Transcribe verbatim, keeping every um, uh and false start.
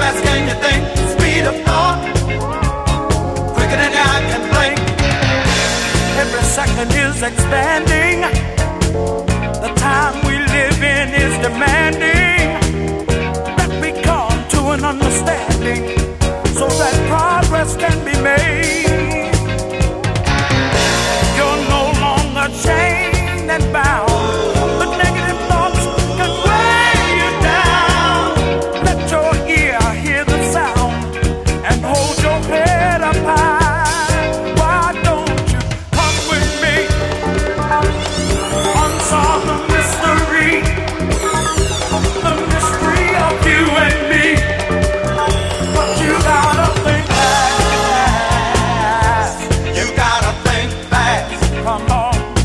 fast can you think? Speed of thought, quicker than your eye can blink. Every second is expanding. The time we live in is demanding that we come to an understanding so that progress can be made.